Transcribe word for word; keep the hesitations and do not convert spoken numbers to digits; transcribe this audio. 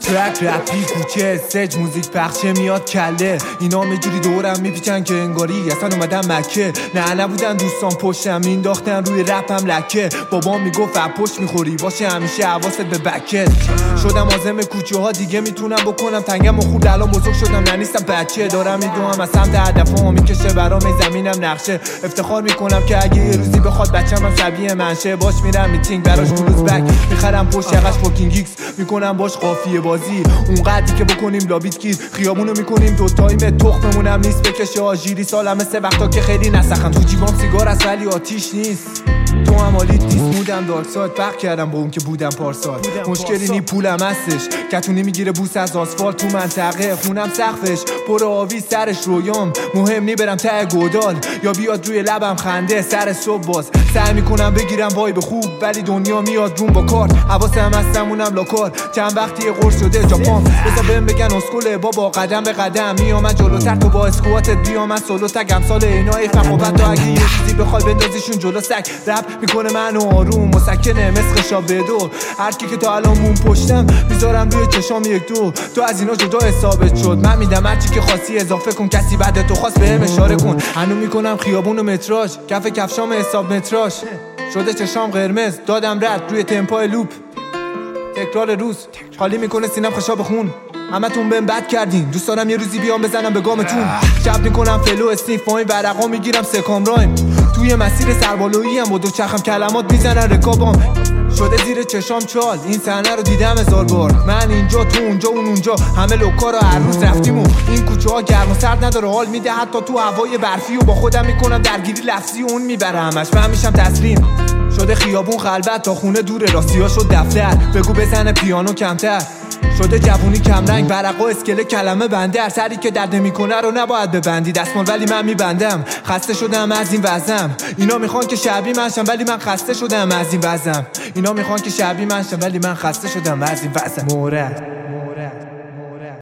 ترک رپی کوچه سج موزیک پخشه میاد کله اینا میجوری دورم میپیچن که انگاری اصلا اومدم مکه. نه نبودن دوستان پشتم مینداختن روی رپم لکه. بابام میگفت پشت میخوری باشه همیشه حواست به بکت. شدم آزم کوچه ها دیگه میتونم بکنم تنگم و خود الان بزرگ شدم ننیستم بچه. دارم میدوام از سمت هدفم میکشه برام زمینم نقشه. افتخار میکنم که اگه یه روزی بخواد بچم هم شبیه منشه. باش میرم میتینگ براش کلوز بک میخرم پشت یقش فاکینگ ایکس میکنم باش قافیه بازی. اونقدری که بکنیم لابیت گیر خیابونو میکنیم دوتاییم. تخممونم نیست بکشه آژیری سالم مثل وقتا که خیلی نسخم. تو جیبام سیگار است ولی آتیش نیست. تو هم حالیت نیست مودم دارک ساید فرق کردم با اون که بودم پارسال. مشکلی نی پولم هستش کتونی میگیره بوس از آسفالت تو منطقه خونم سقفش پر آوی سرش رویام. مهم نی برم ته گودال یا بیاد روی لبم خنده سر صبح باز. سعی میکنم بگیرم وایب خوب ولی دنیا میاد روم با کارت. حواسم هستمونم لاکار چند وقتی قرص شده جاپان. بذار بهم بگن اسکول بابا قدم به قدم میامد جلوتر. تو با اسکواتت بیام از سولو تگ امثال اینا فقط تا اگه یه چیزی بخوای بندازیشون جلو سگ. رپ میکنه منو آروم مسکنه مثل خشاب بدو. هر کی که تا الان مون پشتم میذارم روی چشام یک دو. تو از اینا جدا حسابت شد من میدم هر چی که خواستی اضافه کن. کسی بعد تو خواست بهم اشاره کن. هنو میکنم خیابون و متراژ کف کفشام حساب متراژ شده چشام قرمز. دادم رد روی تمپای لوپ تکرار روز حالی میکنه سینم خشاب خون. همتون بهم بد کردین دوست دارم یه روزی بیام بزنم به گامتون. شب میکنم فلو اسنیف پایین ورقا میگیرم سکام رایم. توی مسیر سربالایی هم با دو چرخم کلمات میزنن رکابام. شده زیر چشام چال این صحنه رو دیدم هزار بار. من اینجا تو اونجا اون اونجا همه لوکا رو هر روز رفتیم و این کوچه ها گرم و سرد نداره حال میده حتی تو هوای برفی. و با خودم میکنم درگیری لفظی و اون میبره همش من میشم تسلیم. شده خیابون خلوت تا خونه دوره راستی ها شد دفتر. بگو بزنه پیانو کمتر شده جوونی کم رنگ ورقا اسکله کلمه بندر. سری که درد میکنه رو نباید ببندی دستمال ولی من میبندم. خسته شدم از این وضعم اینا میخوان که شبیه منشم ولی من خسته شدم از این وضعم. اینا میخوان که شبیه منشم ولی من خسته شدم از این وضعم. مورد